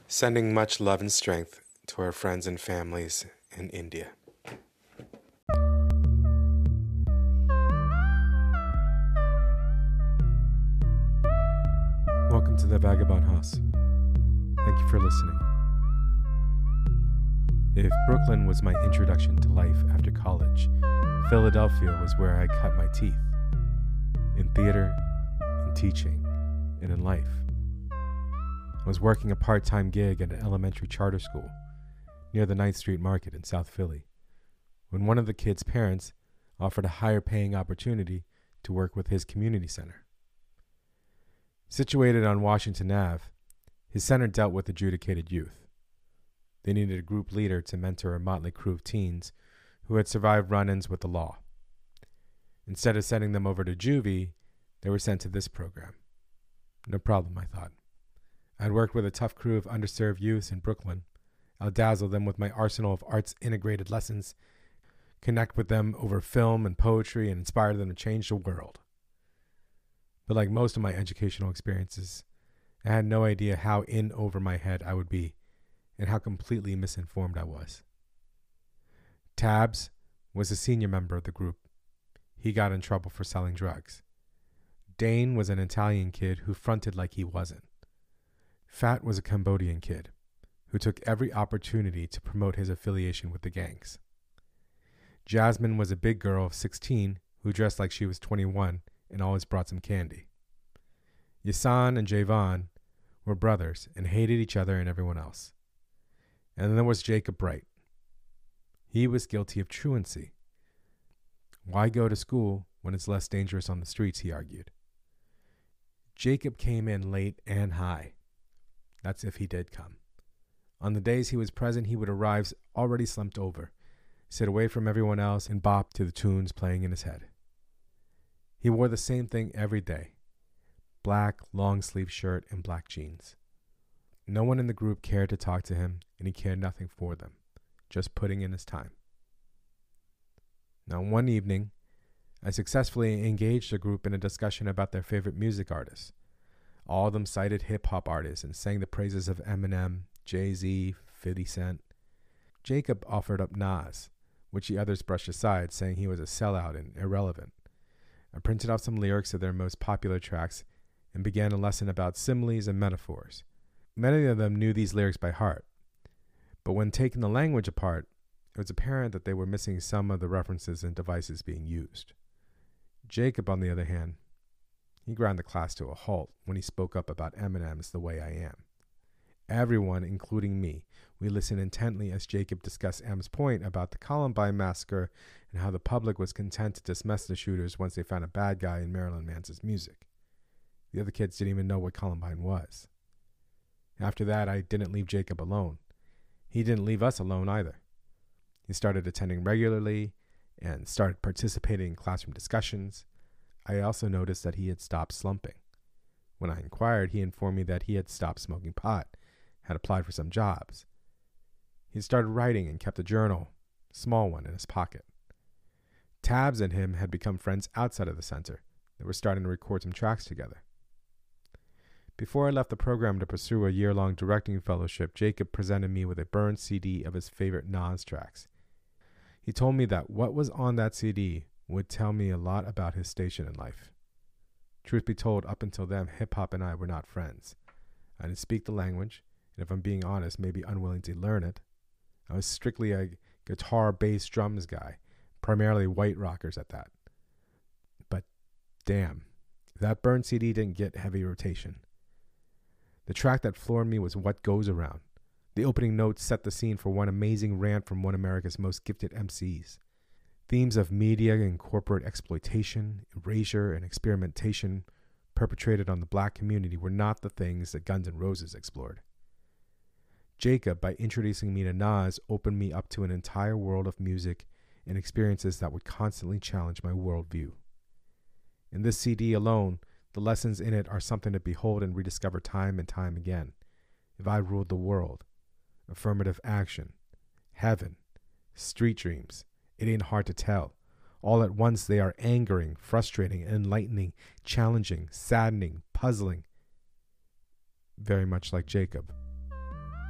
Sending much love and strength to our friends and families in India. Welcome to the Vagabond House. Thank you for listening. If Brooklyn was my introduction to life after college, Philadelphia was where I cut my teeth. In theater, in teaching, and in life. I was working a part-time gig at an elementary charter school near the 9th Street Market in South Philly when one of the kids' parents offered a higher paying opportunity to work with his community center. Situated on Washington Ave, his center dealt with adjudicated youth. They needed a group leader to mentor a motley crew of teens who had survived run-ins with the law. Instead of sending them over to juvie, they were sent to this program. No problem, I thought. I'd worked with a tough crew of underserved youth in Brooklyn. I'll dazzle them with my arsenal of arts-integrated lessons, connect with them over film and poetry, and inspire them to change the world. But like most of my educational experiences, I had no idea how in over my head I would be and how completely misinformed I was. Tabs was a senior member of the group. He got in trouble for selling drugs. Dane was an Italian kid who fronted like he wasn't. Fat was a Cambodian kid who took every opportunity to promote his affiliation with the gangs. Jasmine was a big girl of 16 who dressed like she was 21 and always brought some candy. Yasan and Javon were brothers and hated each other and everyone else. And then there was Jacob Bright. He was guilty of truancy. Why go to school when it's less dangerous on the streets, he argued. Jacob came in late and high. That's if he did come. On the days he was present, he would arrive already slumped over, sit away from everyone else, and bop to the tunes playing in his head. He wore the same thing every day. Black, long-sleeve shirt and black jeans. No one in the group cared to talk to him, and he cared nothing for them, just putting in his time. Now, one evening, I successfully engaged the group in a discussion about their favorite music artists. All of them cited hip-hop artists and sang the praises of Eminem, Jay-Z, 50 Cent. Jacob offered up Nas, which the others brushed aside, saying he was a sellout and irrelevant. I printed out some lyrics of their most popular tracks and began a lesson about similes and metaphors. Many of them knew these lyrics by heart, but when taking the language apart, it was apparent that they were missing some of the references and devices being used. Jacob, on the other hand, he ground the class to a halt when he spoke up about Eminem's The Way I Am. Everyone, including me, we listened intently as Jacob discussed M's point about the Columbine massacre and how the public was content to dismiss the shooters once they found a bad guy in Marilyn Manson's music. The other kids didn't even know what Columbine was. After that, I didn't leave Jacob alone. He didn't leave us alone either. He started attending regularly and started participating in classroom discussions. I also noticed that he had stopped slumping. When I inquired, he informed me that he had stopped smoking pot, had applied for some jobs. He started writing and kept a journal, a small one, in his pocket. Tabs and him had become friends outside of the center. They were starting to record some tracks together. Before I left the program to pursue a year-long directing fellowship, Jacob presented me with a burned CD of his favorite Nas tracks. He told me that what was on that CD would tell me a lot about his station in life. Truth be told, up until then, hip-hop and I were not friends. I didn't speak the language, and if I'm being honest, maybe unwilling to learn it. I was strictly a guitar, bass, drums guy, primarily white rockers at that. But damn, that burned CD didn't get heavy rotation. The track that floored me was What Goes Around. The opening notes set the scene for one amazing rant from one of America's most gifted MCs. Themes of media and corporate exploitation, erasure, and experimentation perpetrated on the black community were not the things that Guns N' Roses explored. Jacob, by introducing me to Nas, opened me up to an entire world of music and experiences that would constantly challenge my worldview. In this CD alone, the lessons in it are something to behold and rediscover time and time again. If I Ruled the World, Affirmative Action, Heaven, Street Dreams, It Ain't Hard to Tell. All at once they are angering, frustrating, enlightening, challenging, saddening, puzzling. Very much like Jacob.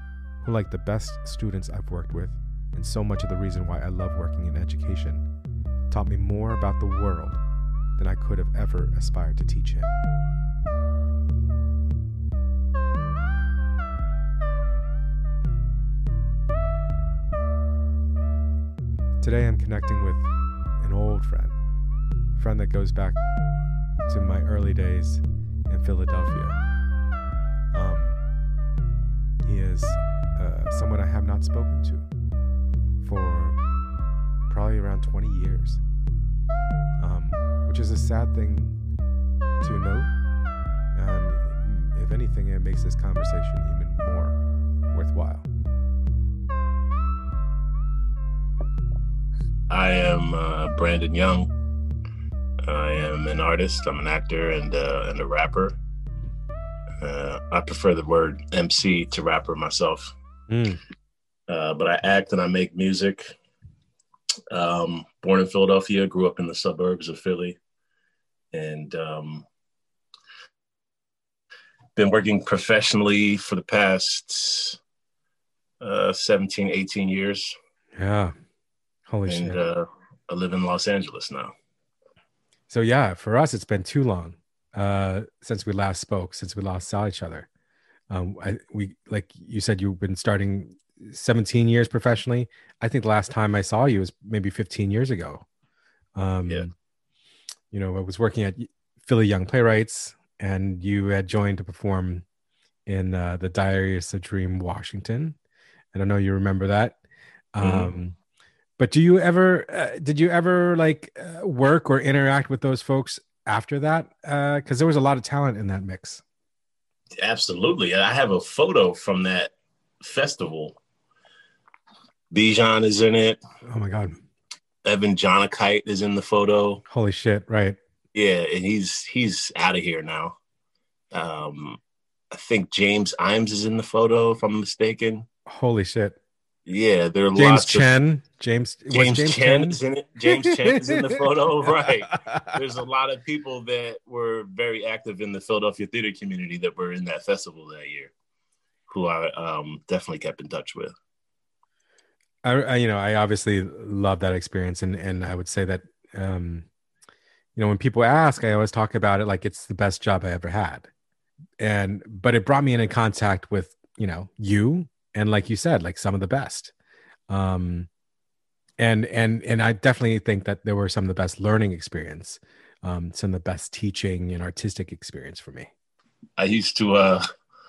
who, like the best students I've worked with, and so much of the reason why I love working in education, taught me more about the world than I could have ever aspired to teach him. Today I'm connecting with an old friend that goes back to my early days in Philadelphia. He is someone I have not spoken to for probably around 20 years, which is a sad thing to note. And if anything, it makes this conversation even more worthwhile. I am Brandon Young. I am an artist. I'm an actor and a rapper. I prefer the word MC to rapper myself. But I act and I make music. Born in Philadelphia, grew up in the suburbs of Philly, and been working professionally for the past 17, 18 years. Yeah. Holy shit. And I live in Los Angeles now. So yeah, for us, it's been too long since we last spoke, since we last saw each other. We, like you said, you've been starting 17 years professionally. I think the last time I saw you was maybe 15 years ago. Yeah. You know, I was working at Philly Young Playwrights, and you had joined to perform in the Diaries of Dream Washington. And I know you remember that. But did you ever work or interact with those folks after that? Because there was a lot of talent in that mix. Absolutely. I have a photo from that festival. Bijan is in it. Oh my God. Evan Johnakite is in the photo. Holy shit. Right. Yeah. And he's out of here now. I think James Imes is in the photo, if I'm mistaken. Holy shit. Yeah, there are James lots Chen. of James Chen is in it. James Chen is in the photo, right? There's a lot of people that were very active in the Philadelphia theater community that were in that festival that year, who I definitely kept in touch with. I obviously love that experience, and I would say that when people ask, I always talk about it like it's the best job I ever had, but it brought me in contact with you. And like you said, like some of the best, and I definitely think that there were some of the best learning experience, some of the best teaching and artistic experience for me. I used to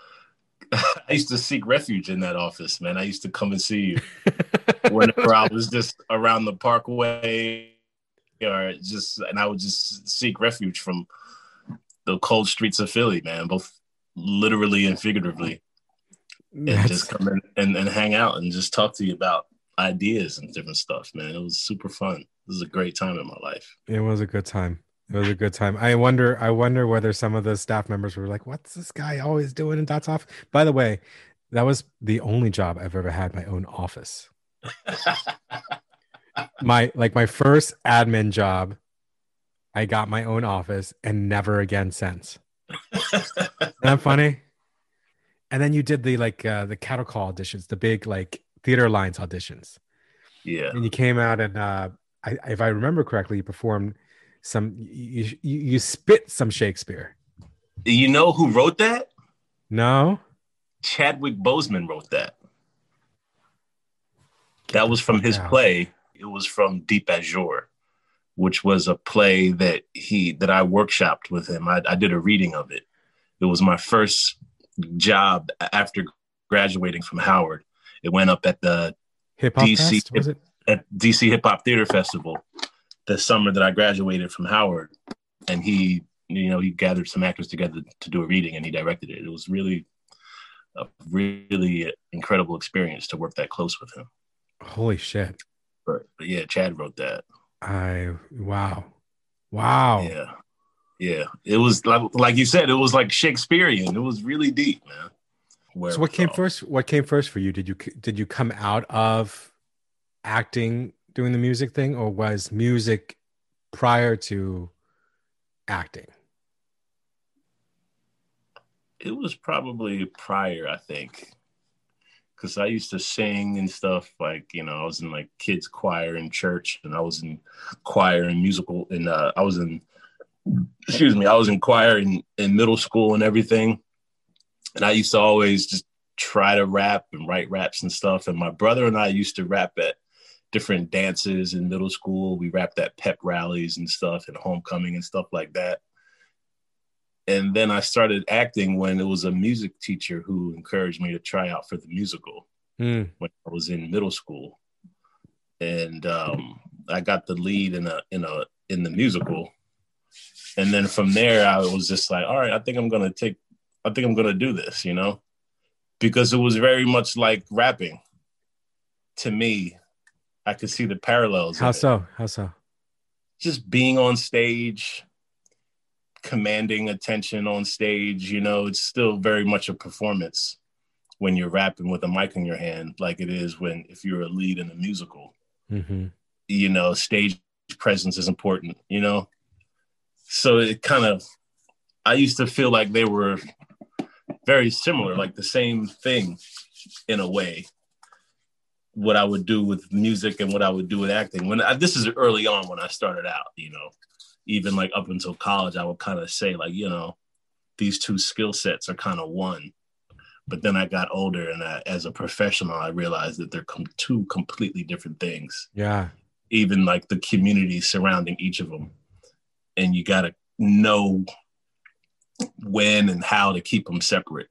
seek refuge in that office, man. I used to come and see you whenever I was just around the Parkway, and I would just seek refuge from the cold streets of Philly, man, both literally and figuratively. And just come in and hang out and just talk to you about ideas and different stuff, man. It was super fun. It was a great time in my life. It was a good time. I wonder whether some of the staff members were like, what's this guy always doing in Dot's office? By the way, that was the only job I've ever had my own office. my first admin job, I got my own office and never again since. Isn't that funny? And then you did the cattle call auditions, the big Theater Alliance auditions. Yeah. And you came out and if I remember correctly, you performed you spit some Shakespeare. You know who wrote that? No. Chadwick Boseman wrote that. That was from his play. It was from Deep Azure, which was a play that I workshopped with him. I did a reading of it. It was my first job after graduating from Howard. It went up at the DC Hip Hop Theater Festival the summer that I graduated from Howard, and he gathered some actors together to do a reading, and he directed it. It was really a really incredible experience to work that close with him. Holy shit! But yeah, Chad wrote that. Wow. Yeah. It was like you said, it was like Shakespearean. It was really deep, man. So what came first? What came first for you? Did you come out of acting, doing the music thing, or was music prior to acting? It was probably prior, I think. because I used to sing and stuff. Like, you know, I was in like kids choir in church, and I was in choir and musical, and I was in, excuse me, I was in choir in middle school and everything. And I used to always just try to rap and write raps and stuff. And my brother and I used to rap at different dances in middle school. We rapped at pep rallies and stuff and homecoming and stuff like that. And then I started acting when it was a music teacher who encouraged me to try out for the musical when I was in middle school. And I got the lead in the musical. And then from there, I was just like, all right, I think I'm going to do this, you know, because it was very much like rapping to me. I could see the parallels. How so? How so? Just being on stage, commanding attention on stage, you know, it's still very much a performance when you're rapping with a mic in your hand, like it is if you're a lead in a musical. Mm-hmm. You know, stage presence is important, you know? So it kind of, I used to feel like they were very similar, like the same thing in a way, what I would do with music and what I would do with acting. This is early on when I started out, you know, even like up until college, I would kind of say like, you know, these two skill sets are kind of one. But then I got older, and as a professional, I realized that they're two completely different things. Yeah. Even like the community surrounding each of them. And you got to know when and how to keep them separate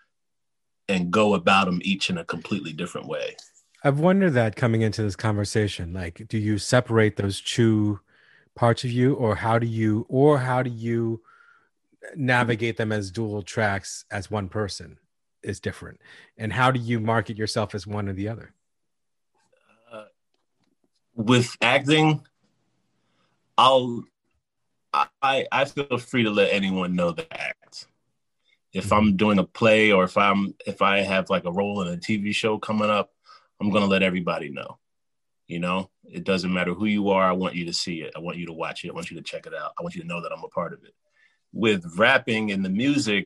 and go about them each in a completely different way. I've wondered that coming into this conversation, like, do you separate those two parts of you, or how do you navigate them as dual tracks as one person is different? And how do you market yourself as one or the other? With acting, I feel free to let anyone know that I act. If I'm doing a play, or if I have like a role in a TV show coming up, I'm going to let everybody know. You know, it doesn't matter who you are. I want you to see it. I want you to watch it. I want you to check it out. I want you to know that I'm a part of it. With rapping and the music,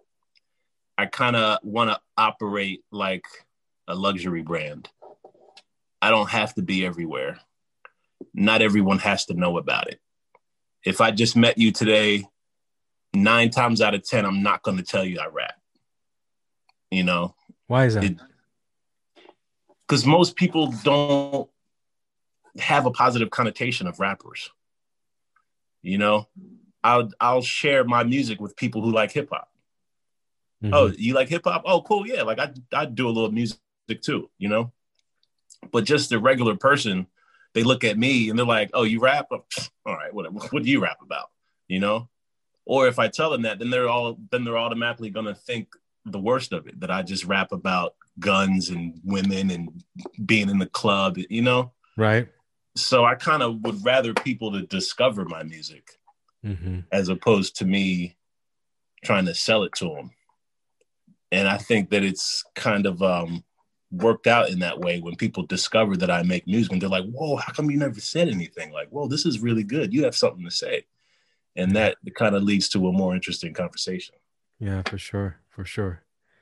I kind of want to operate like a luxury brand. I don't have to be everywhere. Not everyone has to know about it. If I just met you today, 9 times out of 10, I'm not going to tell you I rap. You know? Why is that? Because most people don't have a positive connotation of rappers. You know? I'll share my music with people who like hip hop. Mm-hmm. Oh, you like hip hop? Oh, cool. Yeah. Like I do a little music too, you know? But just the regular person, they look at me and they're like, oh, you rap? Oh, all right, whatever. What do you rap about? You know? Or if I tell them that, then they're automatically going to think the worst of it, that I just rap about guns and women and being in the club, you know? Right. So I kind of would rather people to discover my music as opposed to me trying to sell it to them. And I think that it's kind of worked out in that way when people discover that I make music and they're like, whoa, how come you never said anything? Like, whoa, this is really good. You have something to say. And that kind of leads to a more interesting conversation. Yeah, for sure. For sure.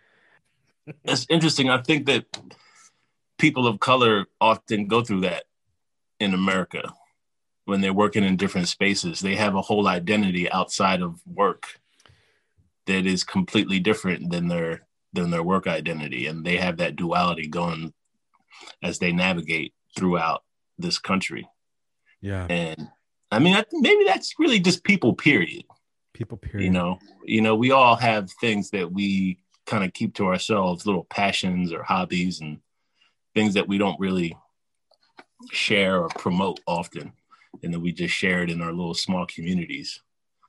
It's interesting. I think that people of color often go through that in America when they're working in different spaces. They have a whole identity outside of work that is completely different than their work identity. And they have that duality going as they navigate throughout this country. Yeah. And I mean, I think maybe that's really just people, period. People, period. You know, we all have things that we kind of keep to ourselves, little passions or hobbies and things that we don't really share or promote often. And then we just share it in our little small communities.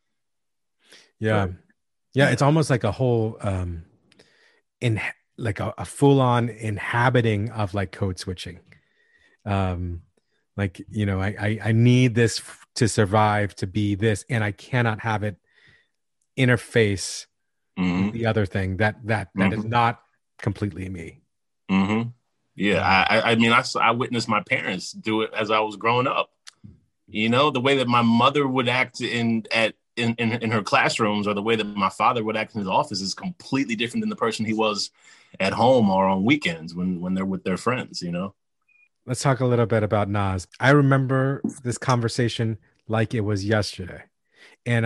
Yeah. Yeah. It's almost like a whole, like a full-on inhabiting of like code switching. Like, you know, I need this to survive, to be this, and I cannot have it interface with the other thing that is not completely me. Yeah. I mean, I witnessed my parents do it as I was growing up. You know, the way that my mother would act in her classrooms, or the way that my father would act in his office, is completely different than the person he was at home or on weekends when they're with their friends, you know? Let's talk a little bit about Nas. I remember this conversation like it was yesterday. And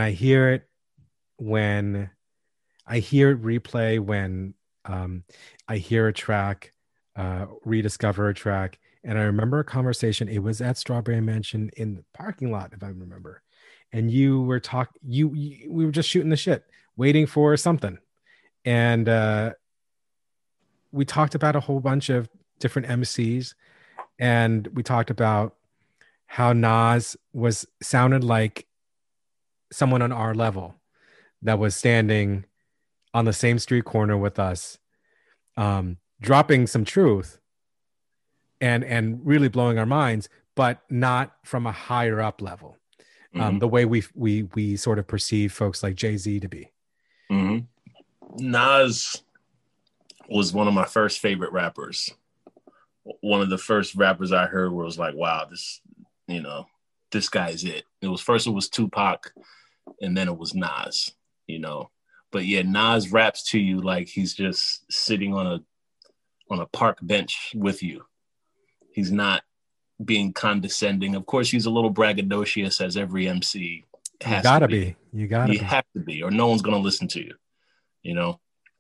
I hear it replay when I hear a track, rediscover a track. And I remember a conversation. It was at Strawberry Mansion in the parking lot, if I remember. And you were we were just shooting the shit, waiting for something. And we talked about a whole bunch of different MCs. And we talked about how Nas sounded like someone on our level that was standing on the same street corner with us, dropping some truth and really blowing our minds, but not from a higher up level. Mm-hmm. The way we sort of perceive folks like Jay-Z to be. Mm-hmm. Nas was one of my first favorite rappers. One of the first rappers I heard where it was like, wow, this guy's it. It was Tupac, and then it was Nas, you know. But yeah, Nas raps to you like he's just sitting on a park bench with you. He's not being condescending. Of course, he's a little braggadocious, as every MC has to be. You have to be, or no one's gonna listen to you. You know.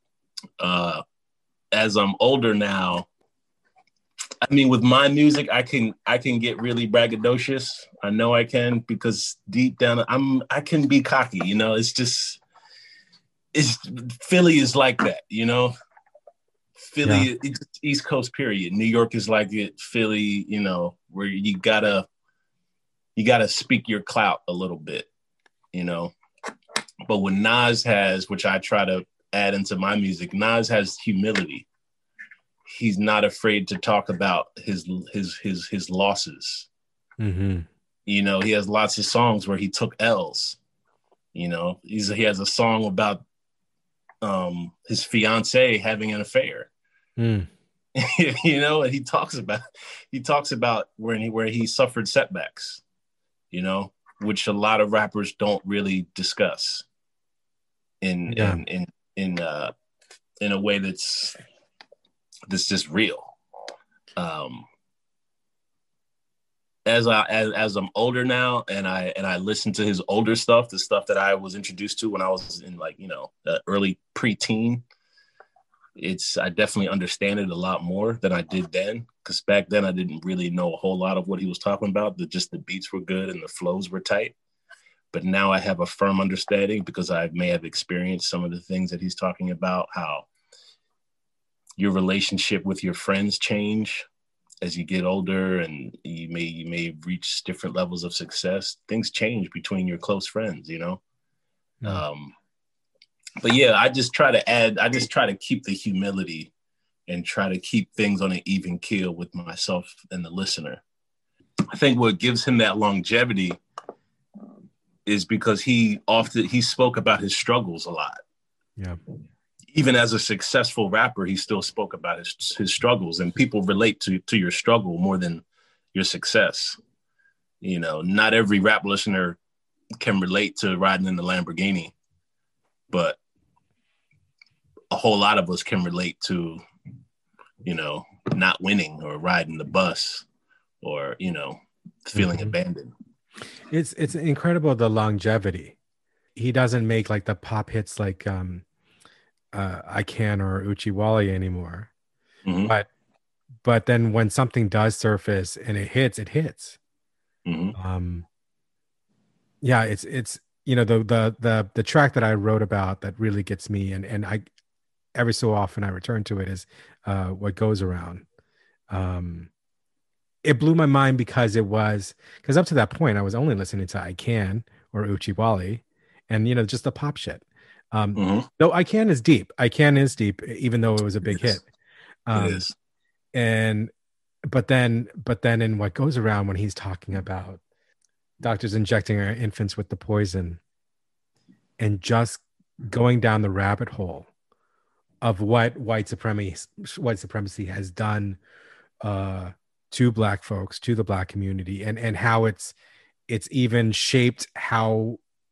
As I'm older now, I mean, with my music, I can get really braggadocious. I know I can, because deep down I can be cocky, you know. It's Philly is like that, you know. Philly, it's East Coast period. New York is like it. Philly, you know, where you gotta speak your clout a little bit, you know. But what Nas has, which I try to add into my music, Nas has humility. He's not afraid to talk about his losses. Mm-hmm. You know, he has lots of songs where he took L's. You know, he has a song about his fiance having an affair. Mm. You know, and he talks about where he suffered setbacks. You know, which a lot of rappers don't really discuss in a way that's just real. As I'm older now, and I listen to his older stuff, the stuff that I was introduced to when I was in, like, you know, early preteen, I definitely understand it a lot more than I did then, because back then I didn't really know a whole lot of what he was talking about. The beats were good and the flows were tight. But now I have a firm understanding, because I may have experienced some of the things that he's talking about, how your relationship with your friends change as you get older, and you may reach different levels of success. Things change between your close friends, you know? Mm. But yeah, I just try to keep the humility and try to keep things on an even keel with myself and the listener. I think what gives him that longevity is because he spoke about his struggles a lot. Yeah. Even as a successful rapper, he still spoke about his struggles, and people relate to your struggle more than your success. You know, not every rap listener can relate to riding in the Lamborghini, but a whole lot of us can relate to, you know, not winning, or riding the bus, or, you know, feeling abandoned. It's incredible, the longevity. He doesn't make like the pop hits like I Can or Uchi Wally anymore. Mm-hmm. But then when something does surface and it hits. Mm-hmm. Yeah, it's you know, the track that I wrote about that really gets me, and I every so often I return to it, is What Goes Around. It blew my mind because up to that point I was only listening to I Can or Uchi Wally, and, you know, just the pop shit. Though I Can is deep, even though it was a big hit. It is. And but then in What Goes Around, when he's talking about doctors injecting our infants with the poison, and just going down the rabbit hole of what white supremacy has done to Black folks, to the Black community, and how it's even shaped how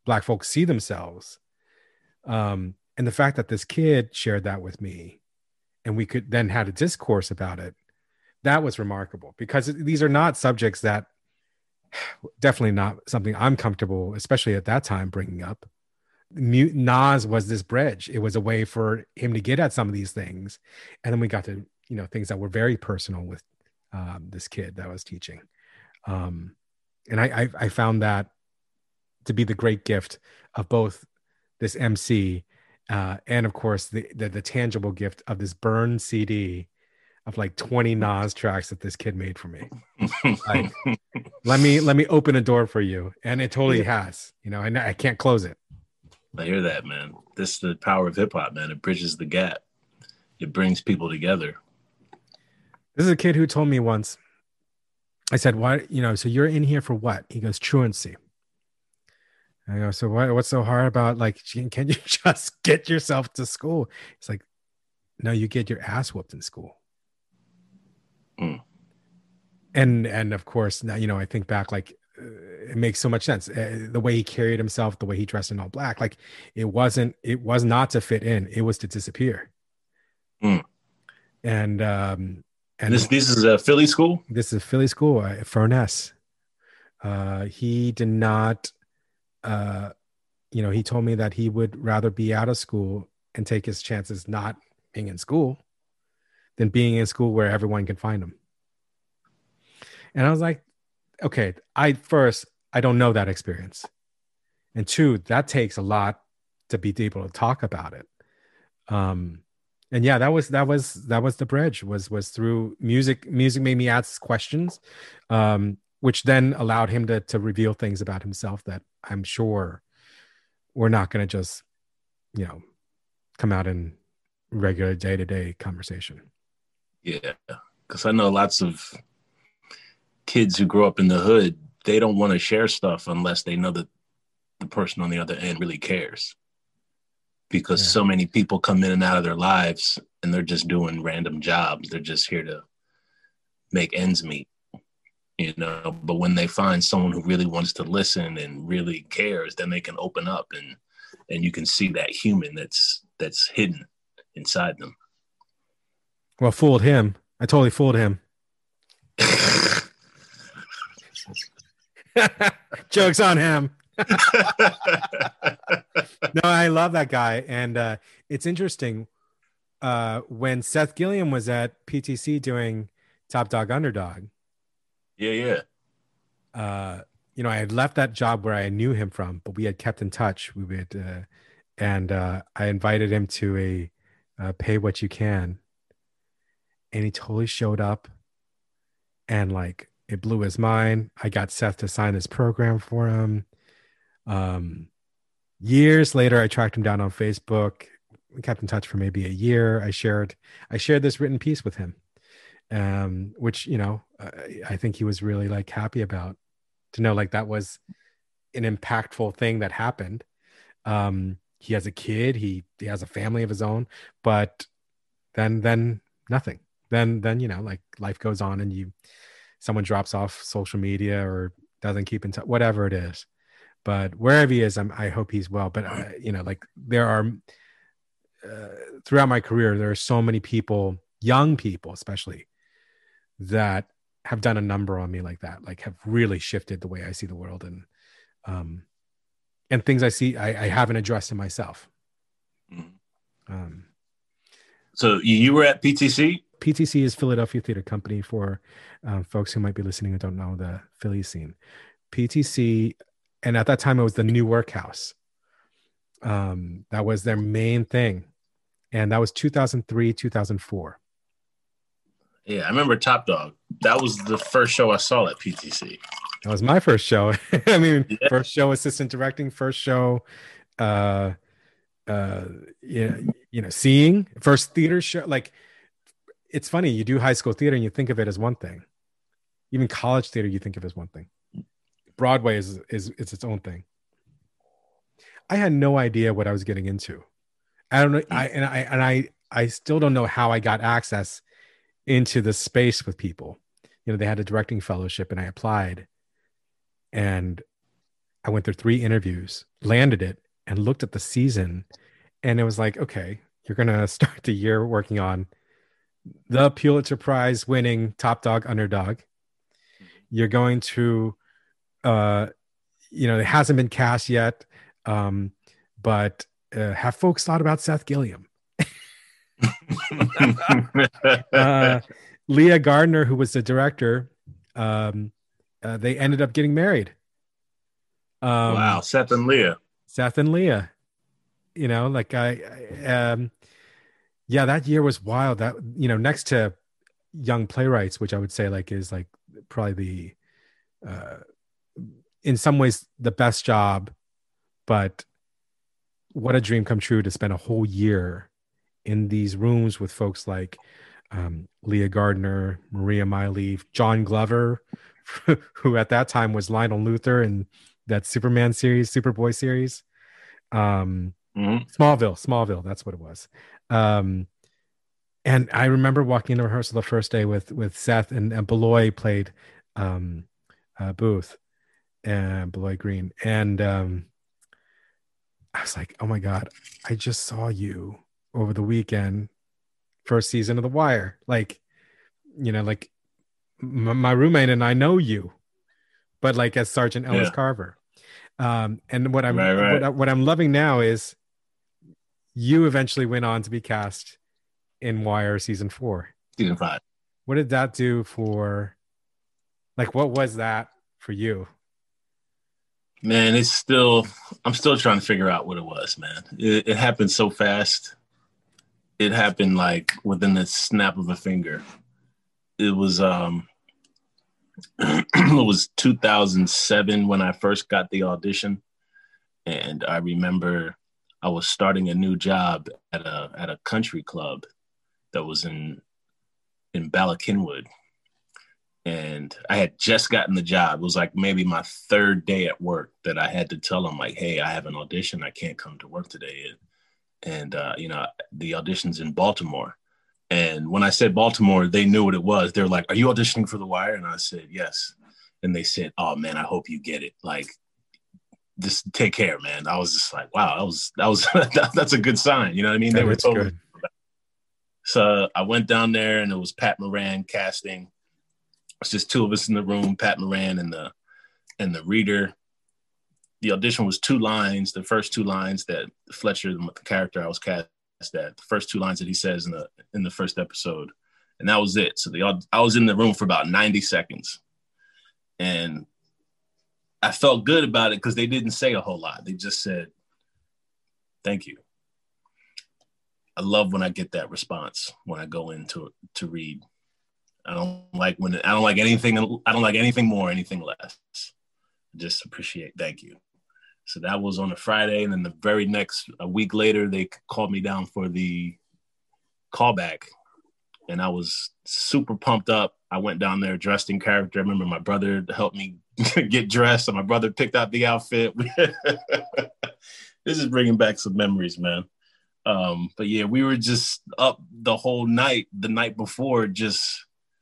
Black folks see themselves. And the fact that this kid shared that with me and we could then had a discourse about it, that was remarkable, because these are not subjects that, definitely not something I'm comfortable, especially at that time, bringing up. Nas was this bridge. It was a way for him to get at some of these things. And then we got to, things that were very personal with this kid that I was teaching. And I found that to be the great gift of both this MC and of course the tangible gift of this burned CD of like 20 Nas tracks that this kid made for me. Like, let me open a door for you. And it totally has, and I can't close it. I hear that, man. This is the power of hip hop, man. It bridges the gap. It brings people together. This is a kid who told me once, I said, "Why, so you're in here for what?" He goes, "Truancy." I go, "So what's so hard about, like, can you just get yourself to school?" It's like, "No, you get your ass whooped in school." Mm. And of course, now, I think back, like, it makes so much sense. The way he carried himself, the way he dressed in all black, like it was not to fit in. It was to disappear. Mm. And this is a Philly school. This is a Philly school, Furness. He did not, he told me that he would rather be out of school and take his chances not being in school than being in school where everyone can find him. And I was like, okay, I don't know that experience. And two, that takes a lot to be able to talk about it. And yeah, that was the bridge, was through music. Music made me ask questions, which then allowed him to reveal things about himself that I'm sure we're not going to just, come out in regular day-to-day conversation. Yeah, because I know lots of kids who grow up in the hood, they don't want to share stuff unless they know that the person on the other end really cares. Because so many people come in and out of their lives and they're just doing random jobs. They're just here to make ends meet, but when they find someone who really wants to listen and really cares, then they can open up and you can see that human that's hidden inside them. Well, fooled him. I totally fooled him. Joke's on him. No, I love that guy. And it's interesting. When Seth Gilliam was at PTC doing Top Dog Underdog. Yeah. I had left that job where I knew him from, but we had kept in touch. And I invited him to a Pay What You Can. And he totally showed up. And like, it blew his mind. I got Seth to sign his program for him. Years later, I tracked him down on Facebook. We kept in touch for maybe a year. I shared this written piece with him, which, I think he was really like happy about, to know like that was an impactful thing that happened. He has a kid, he has a family of his own, but then nothing. Then like life goes on and someone drops off social media or doesn't keep in touch, whatever it is. But wherever he is, I hope he's well. But like there are throughout my career, there are so many people, young people especially, that have done a number on me like that, like have really shifted the way I see the world and things I see I haven't addressed in myself. So you were at PTC? PTC is Philadelphia Theater Company, for folks who might be listening and don't know the Philly scene. PTC, and at that time it was the New Workhouse. That was their main thing. And that was 2003, 2004. Yeah, I remember Top Dog. That was the first show I saw at PTC. That was my first show. I mean, first show assistant directing, first show, seeing, first theater show. Like, it's funny, you do high school theater and you think of it as one thing. Even college theater, you think of it as one thing. Broadway is its own thing. I had no idea what I was getting into. I don't know. I still don't know how I got access into the space with people. They had a directing fellowship and I applied, and I went through 3 interviews, landed it, and looked at the season, and it was like, okay, you're gonna start the year working on the Pulitzer Prize winning Top Dog Underdog. You're going to, uh, it hasn't been cast yet, but have folks thought about Seth Gilliam? uh, Leah Gardner, who was the director, they ended up getting married. Wow, Seth and Leah. Seth and Leah. Like yeah, that year was wild. That next to Young Playwrights, which I would say like is like probably the in some ways the best job, but what a dream come true to spend a whole year in these rooms with folks like Leah Gardner, Maria Miley, John Glover, who at that time was Lionel Luthor in that Superman series, Superboy series. Smallville, that's what it was. And I remember walking into rehearsal the first day with Seth, and Beloy played Booth and Beloy Green. And I was like, oh my God, I just saw you over the weekend, first season of The Wire. Like, like my roommate and I know you, but like as Sergeant Ellis Carver. And what I'm what I'm loving now is you eventually went on to be cast in Wire season 4. Season 5. What did that do for, like, what was that for you? Man, I'm still trying to figure out what it was, man. It happened so fast. It happened like within the snap of a finger. It was it was 2007 when I first got the audition, and I remember I was starting a new job at a country club that was in Bala Cynwyd, and I had just gotten the job. It was like maybe my 3rd day at work that I had to tell them like, hey, I have an audition. I can't come to work today. And the audition's in Baltimore. And when I said Baltimore, they knew what it was. They were like, are you auditioning for The Wire? And I said, yes. And they said, oh man, I hope you get it. Like, just take care, man. I was just like, wow, that's a good sign. You know what I mean? They were totally good. So I went down there, and it was Pat Moran casting. It's just 2 of us in the room, Pat Moran and the reader. The audition was 2 lines. The first 2 lines that Fletcher, the character I was cast at, the first 2 lines that he says in the first episode, and that was it. So I was in the room for about 90 seconds, and I felt good about it because they didn't say a whole lot. They just said, "Thank you." I love when I get that response when I go in to read. I don't like anything more, anything less. Just appreciate, thank you. So that was on a Friday, and then a week later, they called me down for the callback, and I was super pumped up. I went down there dressed in character. I remember my brother helped me get dressed, and my brother picked out the outfit. This is bringing back some memories, man. But yeah, we were just up the whole night, the night before, just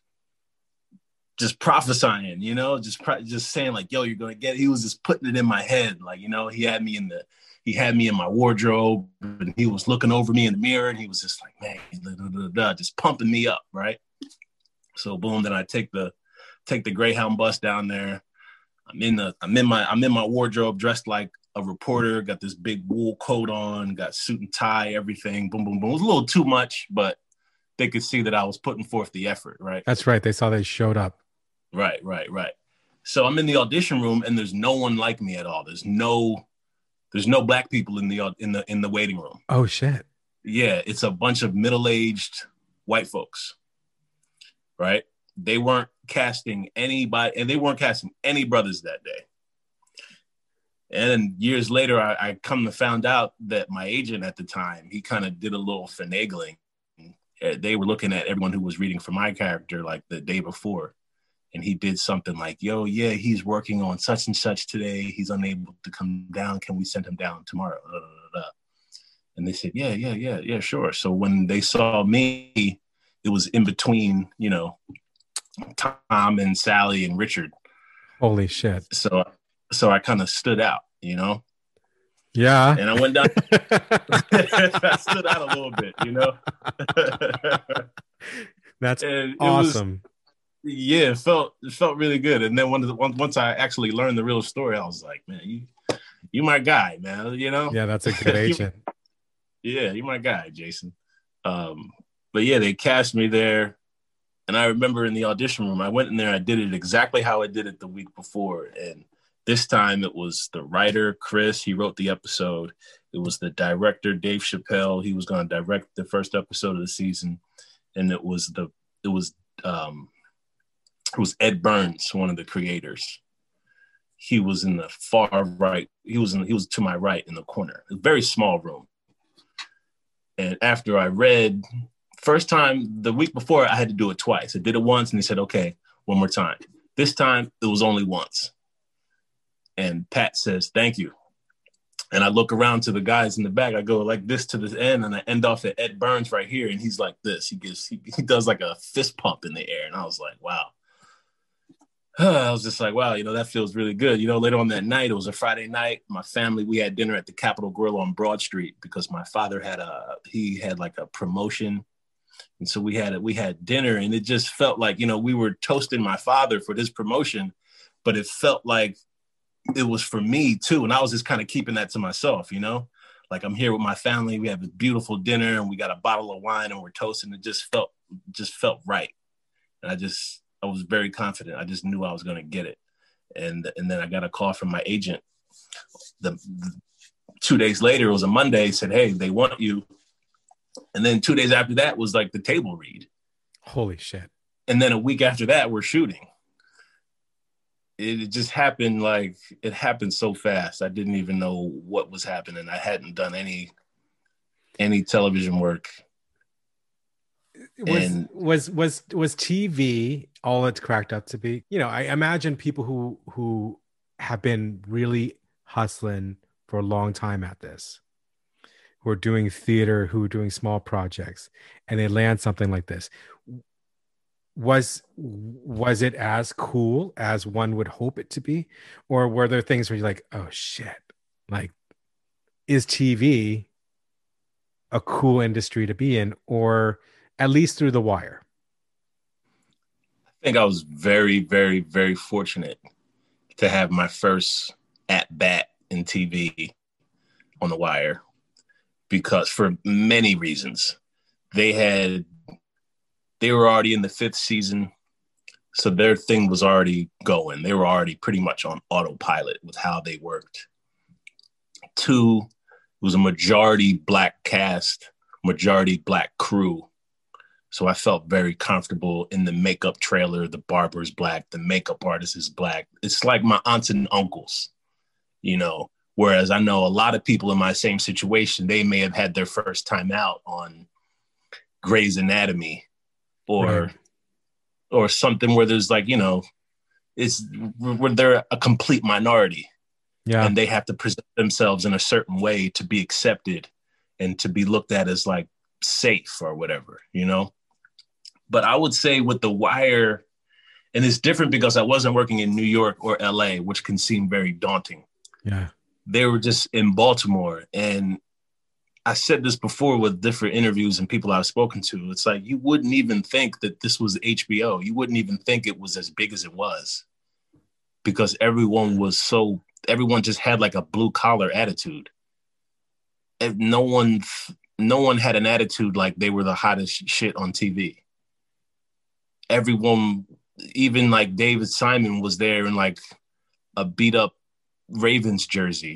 prophesying, just saying like, yo, you're going to get it. He was just putting it in my head. Like, he had me in my wardrobe, and he was looking over me in the mirror, and he was just like, man, just pumping me up. Right. So boom. Then I take the Greyhound bus down there. I'm in my wardrobe, dressed like a reporter, got this big wool coat on, got suit and tie, everything. Boom, boom, boom. It was a little too much, but they could see that I was putting forth the effort. Right. That's right. They saw they showed up. Right. So I'm in the audition room, and there's no one like me at all. There's no Black people in the waiting room. Oh shit. Yeah, it's a bunch of middle-aged white folks. Right? They weren't casting anybody, and they weren't casting any brothers that day. And then years later, I come to find out that my agent at the time, he kind of did a little finagling. They were looking at everyone who was reading for my character like the day before. And he did something like, yo, yeah, he's working on such and such today. He's unable to come down. Can we send him down tomorrow? And they said, yeah, sure. So when they saw me, it was in between, Tom and Sally and Richard. Holy shit. So so I kind of stood out, you know. Yeah. And I went down. I stood out a little bit, you know. That's And it was, awesome. yeah, it felt really good. And then once I actually learned the real story, I was like, man, you my guy, man. You know, Yeah, that's a good agent. yeah, you my guy, Jason. But yeah, they cast me there, and I remember in the audition room, I went in there, I did it exactly how I did it the week before, and this time it was the writer Chris. He wrote the episode. It was the director Dave Chappelle. He was going to direct the first episode of the season, and it was um, it was Ed Burns, one of the creators. He was in the far right. He was to my right in the corner. A very small room. And after I read, first time the week before, I had to do it twice. I did it once, and he said, "Okay, one more time." This time it was only once. And Pat says, "Thank you." And I look around to the guys in the back. I go like this to the end, and I end off at Ed Burns right here, and he's like this. He does like a fist pump in the air, and I was like, wow. I was just like, wow, that feels really good. Later on that night, it was a Friday night. My family, we had dinner at the Capitol Grill on Broad Street because my father had like a promotion. And so we had dinner, and it just felt like, we were toasting my father for this promotion, but it felt like it was for me too. And I was just kind of keeping that to myself, like I'm here with my family. We have a beautiful dinner and we got a bottle of wine and we're toasting. It just felt right. And I was very confident. I just knew I was going to get it. And then I got a call from my agent. The 2 days later, it was a Monday, said, "Hey, they want you." And then 2 days after that was like the table read. Holy shit. And then a week after that, we're shooting. It just happened it happened so fast. I didn't even know what was happening. I hadn't done any television work. Was TV all it's cracked up to be? I imagine people who have been really hustling for a long time at this, who are doing theater, who are doing small projects, and they land something like this. Was it as cool as one would hope it to be? Or were there things where you're like, oh shit, like, is TV a cool industry to be in, or at least through the wire? I think I was very, very, very fortunate to have my first at bat in TV on the wire, because for many reasons. They were already in the 5th season, so their thing was already going. They were already pretty much on autopilot with how they worked. 2, it was a majority Black cast, majority Black crew. So I felt very comfortable in the makeup trailer. The barber's Black, the makeup artist is Black. It's like my aunts and uncles, whereas I know a lot of people in my same situation, they may have had their first time out on Grey's Anatomy or something where there's like, it's where they're a complete minority. Yeah. And they have to present themselves in a certain way to be accepted and to be looked at as like safe or whatever, But I would say with The Wire, and it's different because I wasn't working in New York or LA, which can seem very daunting. Yeah. They were just in Baltimore. And I said this before with different interviews and people I've spoken to. It's like, you wouldn't even think that this was HBO. You wouldn't even think it was as big as it was, because everyone just had like a blue collar attitude. And no one had an attitude like they were the hottest shit on TV. Everyone, even like David Simon, was there in like a beat up Ravens jersey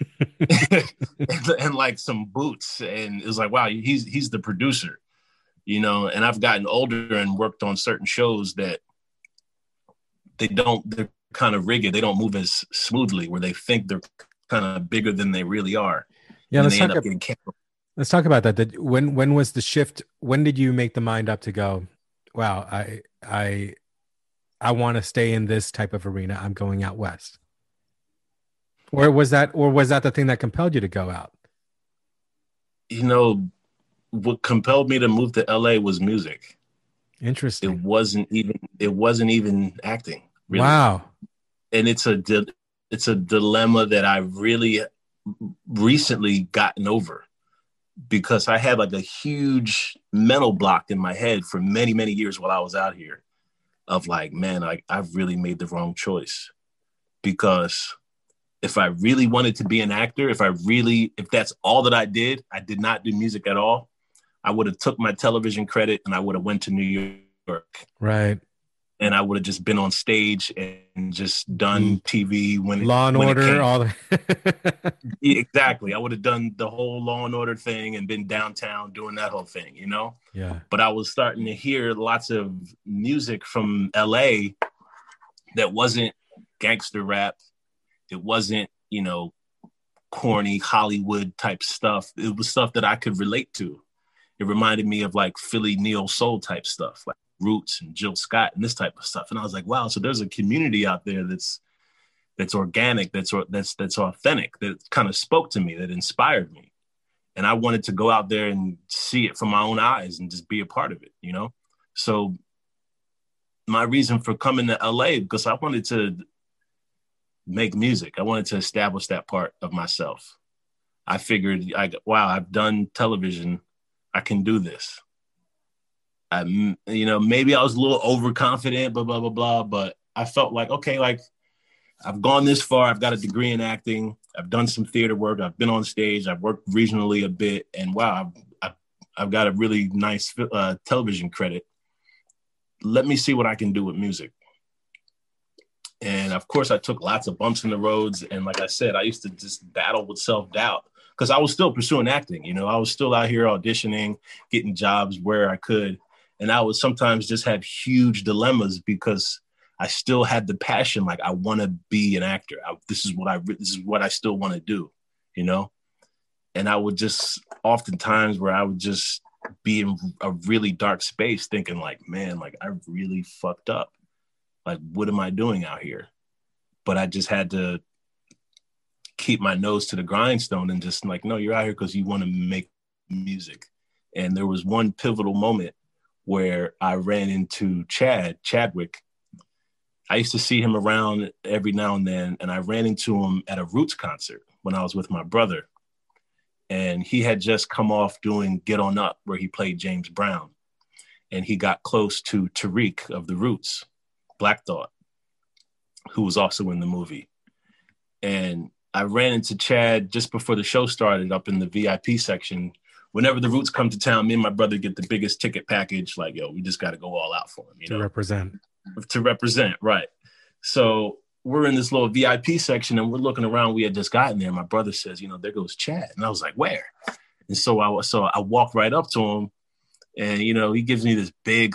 and like some boots, and it was like, wow, he's the producer, And I've gotten older and worked on certain shows that they're kind of rigged. They don't move as smoothly, where they think they're kind of bigger than they really are. Yeah, let's talk about that. When was the shift? When did you make the mind up to go, wow, I want to stay in this type of arena. I'm going out west. Or was that the thing that compelled you to go out? What compelled me to move to LA was music. Interesting. It wasn't even acting. Really. Wow. And it's a it's a dilemma that I really recently gotten over, because I had like a huge mental block in my head for many, many years while I was out here of like, man, I've really made the wrong choice. Because if I really wanted to be an actor, if that's all that I did not do music at all, I would have took my television credit and I would have went to New York. Right. And I would have just been on stage and just done TV Law and when it Order, came. all the Yeah, exactly. I would have done the whole Law and Order thing and been downtown doing that whole thing, you know? Yeah. But I was starting to hear lots of music from LA that wasn't gangster rap. It wasn't, you know, corny Hollywood type stuff. It was stuff that I could relate to. It reminded me of like Philly neo soul type stuff, like Roots and Jill Scott and this type of stuff. And I was like, wow, so there's a community out there that's organic, that's authentic, that kind of spoke to me, that inspired me. And I wanted to go out there and see it from my own eyes and just be a part of it, you know? So my reason for coming to LA, because I wanted to make music. I wanted to establish that part of myself. I figured, wow, I've done television. I can do this. You know, maybe I was a little overconfident, blah, blah, blah, blah, but I felt like, okay, like I've gone this far. I've got a degree in acting. I've done some theater work. I've been on stage. I've worked regionally a bit. And wow, I've got a really nice television credit. Let me see what I can do with music. And of course, I took lots of bumps in the roads. And like I said, I used to just battle with self-doubt because I was still pursuing acting. You know, I was still out here auditioning, getting jobs where I could. And I would sometimes just have huge dilemmas because I still had the passion. Like, I want to be an actor. This is what I still want to do, you know? And I would just oftentimes where I would just be in a really dark space thinking like, man, like I really fucked up. Like, what am I doing out here? But I just had to keep my nose to the grindstone and just like, no, you're out here because you want to make music. And there was one pivotal moment where I ran into Chadwick. I used to see him around every now and then, and I ran into him at a Roots concert when I was with my brother. And he had just come off doing Get On Up, where he played James Brown. And he got close to Tariq of the Roots, Black Thought, who was also in the movie. And I ran into Chad just before the show started up in the VIP section. Whenever the Roots come to town, me and my brother get the biggest ticket package. Like, yo, we just got to go all out for him, you know? To represent, right. So we're in this little VIP section and we're looking around. We had just gotten there. My brother says, you know, there goes Chad. And I was like, where? And so I walked right up to him and, you know, he gives me this big,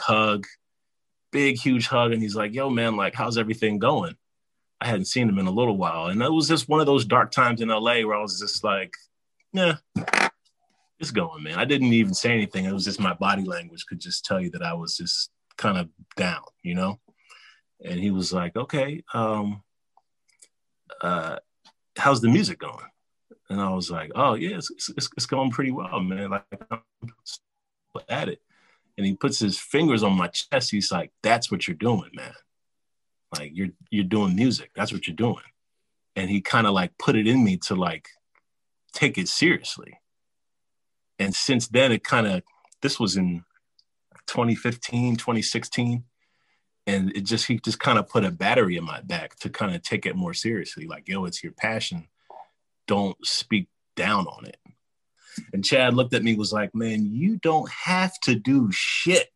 huge hug. And he's like, yo, man, like, how's everything going? I hadn't seen him in a little while. And that was just one of those dark times in LA where I was just like, yeah, it's going, man. I didn't even say anything. It was just my body language could just tell you that I was just kind of down, you know? And he was like, okay, how's the music going? And I was like, oh yeah, it's going pretty well, man. Like, I'm at it. And he puts his fingers on my chest. He's like, that's what you're doing, man. Like, you're doing music. That's what you're doing. And he kind of like put it in me to like take it seriously. And since then, this was in 2015, 2016. And he just kind of put a battery in my back to kind of take it more seriously. Like, yo, it's your passion. Don't speak down on it. And Chad looked at me, was like, man, you don't have to do shit.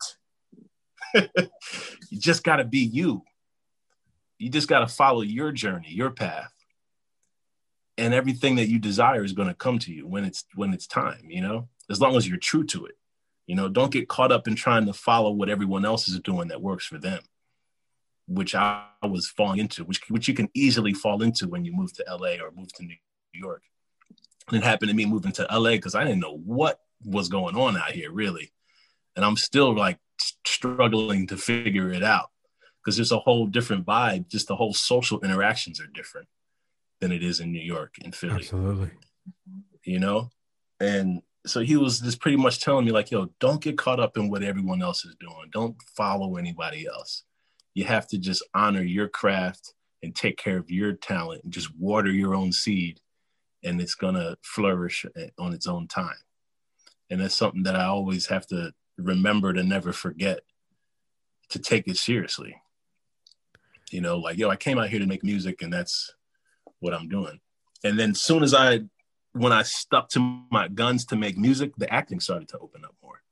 You just got to be you. You just got to follow your journey, your path. And everything that you desire is going to come to you when it's time, you know, as long as you're true to it. You know, don't get caught up in trying to follow what everyone else is doing that works for them, which I was falling into, which you can easily fall into when you move to LA or move to New York. And it happened to me moving to LA because I didn't know what was going on out here, really. And I'm still like struggling to figure it out because there's a whole different vibe. Just the whole social interactions are different than it is in New York and Philly. Absolutely. You know? And so he was just pretty much telling me like, yo, don't get caught up in what everyone else is doing. Don't follow anybody else. You have to just honor your craft and take care of your talent and just water your own seed, and it's going to flourish on its own time. And that's something that I always have to remember to never forget, to take it seriously. You know, like, yo, I came out here to make music, and that's what I'm doing. And then soon as when I stuck to my guns to make music, the acting started to open up more.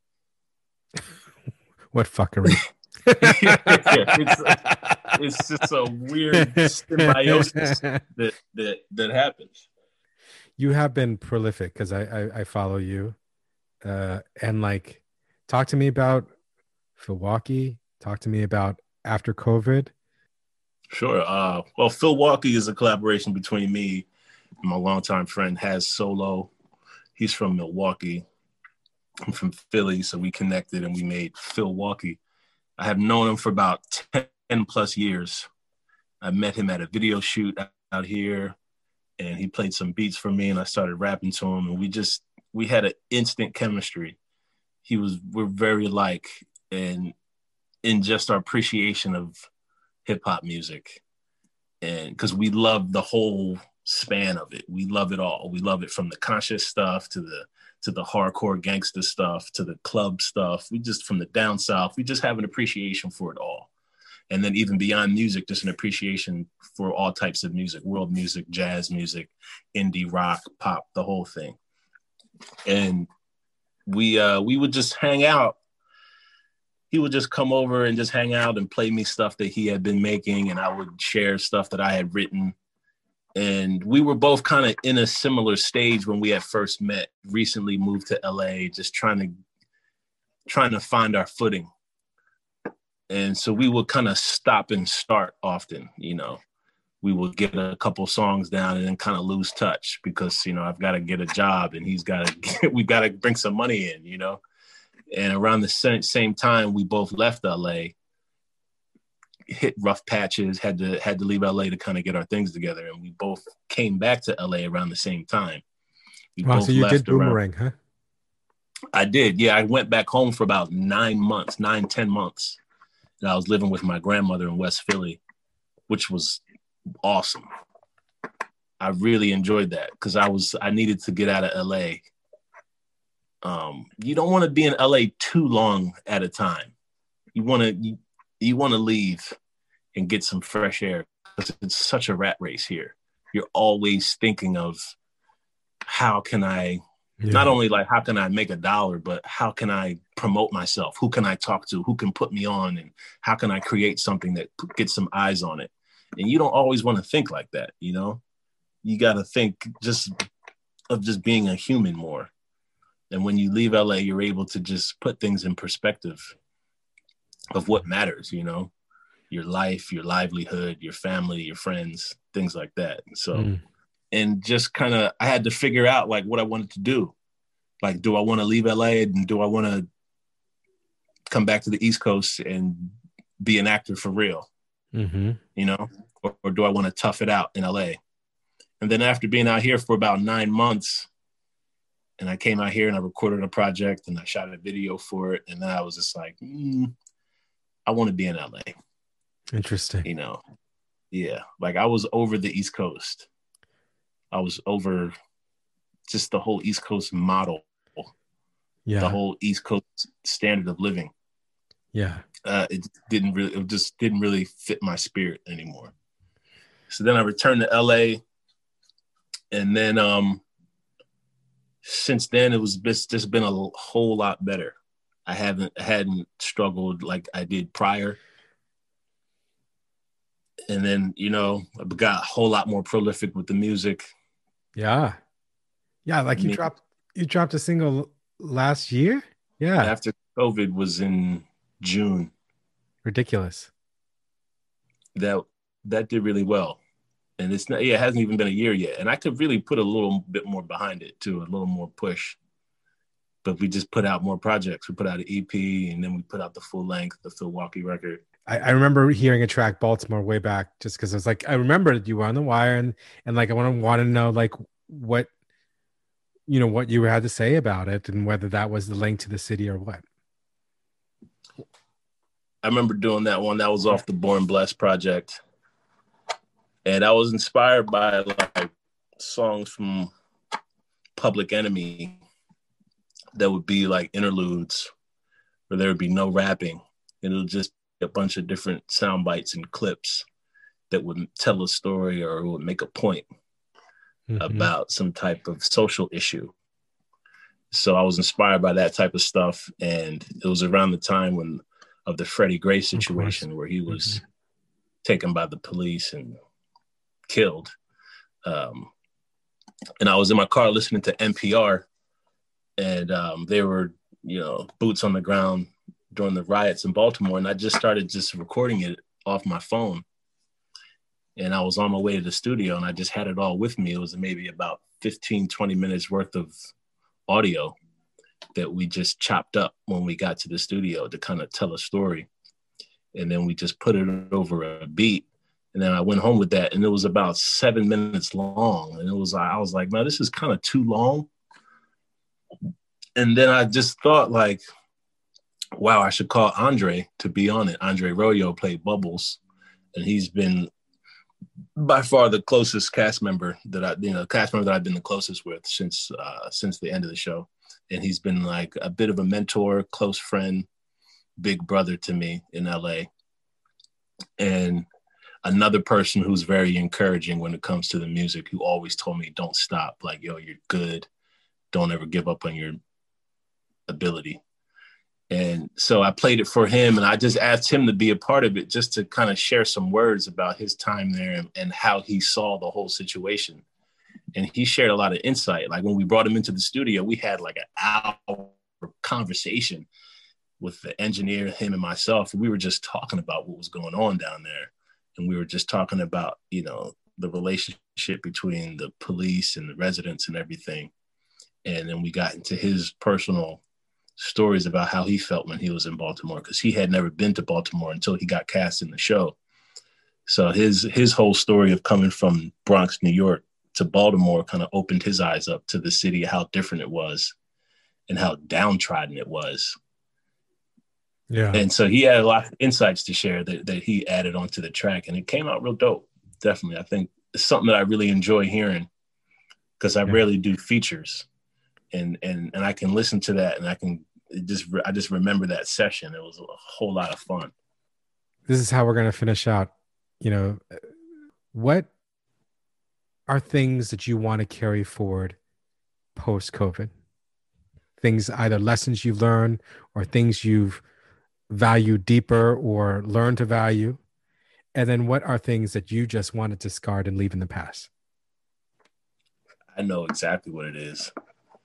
What fuckery. It's just a weird symbiosis that happens. You have been prolific, because I follow you. And like, talk to me about Philwaukee. Talk to me about after COVID. Sure. Well, Philwaukee is a collaboration between me and my longtime friend Has Solo. He's from Milwaukee. I'm from Philly, so we connected and we made Philwaukee. I have known him for about 10 plus years. I met him at a video shoot out here, and he played some beats for me, and I started rapping to him, and we had an instant chemistry. We're very alike, and in just our appreciation of hip hop music, and because we love the whole span of it. We love it all. We love it from the conscious stuff to the hardcore gangster stuff to the club stuff. We just, from the down south, we just have an appreciation for it all. And then even beyond music, just an appreciation for all types of music, world music, jazz music, indie rock, pop, the whole thing. And we would just hang out. He would just come over and just hang out and play me stuff that he had been making, and I would share stuff that I had written. And we were both kind of in a similar stage when we had first met, recently moved to LA, just trying to find our footing. And so we would kind of stop and start often, you know. We would get a couple songs down and then kind of lose touch because, you know, I've got to get a job and we've got to bring some money in, you know. And around the same time, we both left LA, hit rough patches, had to leave LA to kind of get our things together. And we both came back to LA around the same time. Wow, so you did Boomerang, huh? I did. Yeah, I went back home for about 10 months. And I was living with my grandmother in West Philly, which was awesome. I really enjoyed that because I needed to get out of LA. You don't want to be in LA too long at a time. You want to leave and get some fresh air because it's such a rat race here. You're always thinking of how can I, not only like how can I make $1, but how can I promote myself? Who can I talk to? Who can put me on? And how can I create something that gets some eyes on it? And you don't always want to think like that, you know? You got to think just being a human more. And when you leave LA, you're able to just put things in perspective of what matters, you know, your life, your livelihood, your family, your friends, things like that. So, and just kind of, I had to figure out like what I wanted to do. Like, do I want to leave LA and do I want to come back to the East Coast and be an actor for real? You know, or do I want to tough it out in LA? And then after being out here for about 9 months, and I came out here and I recorded a project and I shot a video for it. And then I was just like, I want to be in LA. Interesting. You know, yeah. Like I was over the East Coast. I was over just the whole East Coast model. Yeah. The whole East Coast standard of living. Yeah. It just didn't really fit my spirit anymore. So then I returned to LA. And then since then, it's just been a whole lot better. I hadn't struggled like I did prior. And then, you know, I got a whole lot more prolific with the music. Yeah. Yeah. Like you dropped a single last year. Yeah. After COVID was in June. Ridiculous. That did really well. And it hasn't even been a year yet. And I could really put a little bit more behind it too, a little more push. But we just put out more projects. We put out an EP and then we put out the full length, the Philwaukee record. I remember hearing a track Baltimore way back just because I was like, I remembered you were on the wire and like I want to know like what you had to say about it and whether that was the link to the city or what. I remember doing that one. That was off the Born Blessed project. And I was inspired by like songs from Public Enemy that would be like interludes where there would be no rapping. And it would just be a bunch of different sound bites and clips that would tell a story or would make a point about some type of social issue. So I was inspired by that type of stuff. And it was around the time of the Freddie Gray situation where he was taken by the police and killed. And I was in my car listening to NPR, and they were, boots on the ground during the riots in Baltimore. And I just started recording it off my phone. And I was on my way to the studio, and I just had it all with me. It was maybe about 15, 20 minutes worth of audio that we just chopped up when we got to the studio to kind of tell a story. And then we just put it over a beat. And then I went home with that, and it was about 7 minutes long. And I was like, man, this is kind of too long. And then I just thought like, wow, I should call Andre to be on it. Andre Royo played Bubbles, and he's been by far the closest cast member that I've been the closest with since the end of the show. And he's been like a bit of a mentor, close friend, big brother to me in LA. And another person who's very encouraging when it comes to the music, who always told me, don't stop. Like, yo, you're good. Don't ever give up on your ability. And so I played it for him, and I just asked him to be a part of it, just to kind of share some words about his time there and how he saw the whole situation. And he shared a lot of insight. Like when we brought him into the studio, we had like an hour conversation with the engineer, him and myself. And we were just talking about what was going on down there. And we were just talking about, the relationship between the police and the residents and everything. And then we got into his personal stories about how he felt when he was in Baltimore, because he had never been to Baltimore until he got cast in the show. So his whole story of coming from Bronx, New York to Baltimore kind of opened his eyes up to the city, how different it was and how downtrodden it was. Yeah. And so he had a lot of insights to share that he added onto the track, and it came out real dope. Definitely. I think it's something that I really enjoy hearing, because I rarely do features. And I can listen to that, and I just remember that session. It was a whole lot of fun. This is how we're going to finish out. What are things that you want to carry forward post-COVID? Things, either lessons you've learned or things you've valued deeper or learned to value. And then what are things that you just want to discard and leave in the past? I know exactly what it is.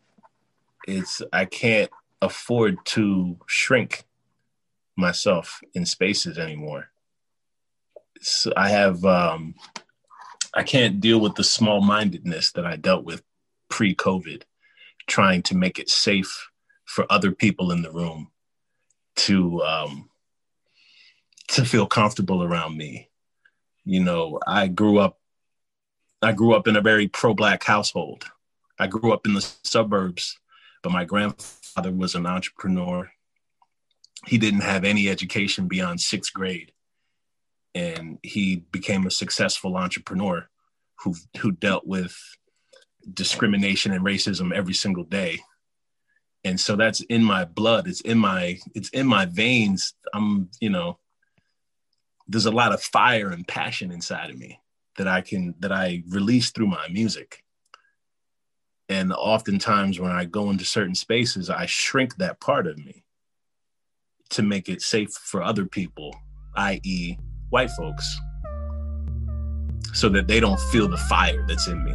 I can't afford to shrink myself in spaces anymore. So I can't deal with the small-mindedness that I dealt with pre-COVID, trying to make it safe for other people in the room to feel comfortable around me. I grew up in a very pro-Black household. I grew up in the suburbs, but my grandfather was an entrepreneur. He didn't have any education beyond 6th grade. And he became a successful entrepreneur who dealt with discrimination and racism every single day. And so that's in my blood. It's in my veins. There's a lot of fire and passion inside of me that I release through my music. And oftentimes when I go into certain spaces, I shrink that part of me to make it safe for other people, i.e. white folks, so that they don't feel the fire that's in me.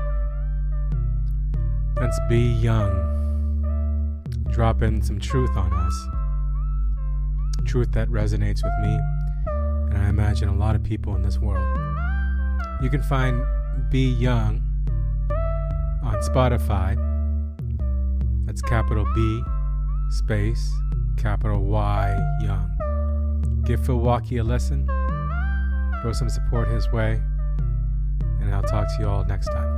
Let's be young. Dropping some truth on us. Truth that resonates with me, and I imagine a lot of people in this world. You can find Be Young on Spotify. That's capital B, space, capital Y, Young. Give Phil Walkie a listen. Throw some support his way. And I'll talk to you all next time.